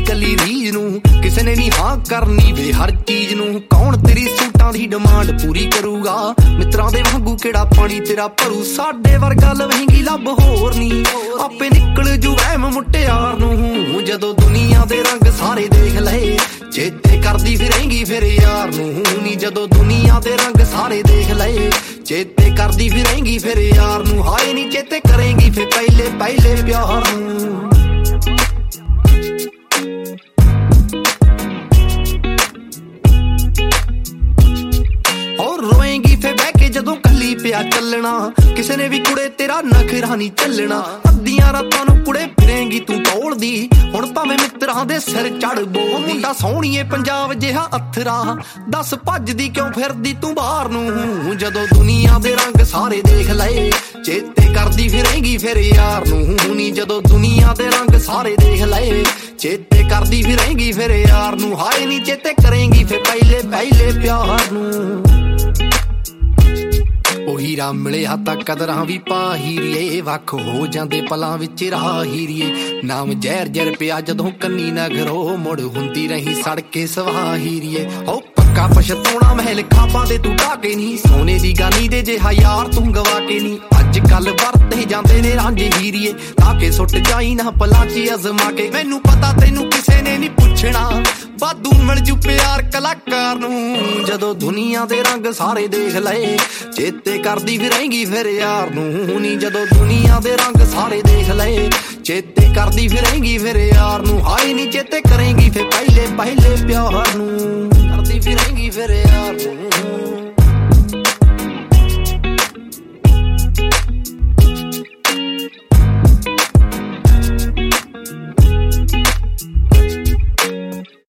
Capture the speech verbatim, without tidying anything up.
कली रीज नूं किसे ने नी हाँ करनी वे हर चीज नूं कौन तेरी सूटां दी डिमांड पूरी करूगा मित्रां दे वांगू केड़ा पानी तेरा भरू साडे वर्गा लवेंगी लब होर नी आपे निकल जू वहम मुटियार नूं जदों दुनिया दे रंग सारे देख लए चेते करदी फिरेंगी फिर यार नूं नी जदों दुनिया दे रंग सारे देख लए चेते करदी फिरेंगी फिर यार नूं हाए नी चेते करेंगी फिर पहले पहले प्यार नूं और रोएंगी फिर बह के जदों कली पिया चलना किसे ने भी कुड़े तेरा नखरा नहीं चलना अद्धियां रातां नूं कुड़े फिरेंगी तू तोड़दी हुण भावें मित्रां दे सिर चढ़ बोल मुंडा सोहणीए पंजाब जिहा अथरा दस भजदी क्यों फिरदी तू बाहर नूं जदों दुनिया दे रंग सारे देख लए चेते करदी फिरेंगी फिर यार नूं नी जदों दुनिया दे रंग सारे देख लए चेते करदी फिरेंगी फिर यार नूं हाए नी चेते करेंगी फिर पहले पहले प्यार नूं ओ हीरा मिलिया तां कदरां भी पा हीरीए वख हो जांदे पलां विच राह हीरीए नाम जहर जहर पिया जदों कन्नी नगरो मुड़ हुंदी रही सड़के सवाह हीरीए ओ पक्का पछताउणा महल खापां दे तू ढाके नी सोने दी गानी दे जिहा यार तू गवा के नी अज कल वरते जांदे ने रांझे हीरीए ताके सुट जाई ना पलां च अजमा के मैनू पता तैनू किसे ने नी पुछना वाधू मिल जू प्यार कलाकार नूं जदों दुनिया दे रंग सारे देख लए चेते करदी फिरेंगी फिर यार नूं नी जदों दुनिया दे रंग सारे देख लए चेते करदी फिरेंगी फिर यार नूं हाए नी चेते करेंगी फिर पहले पहले प्यार नूं करदी फिरेंगी फिर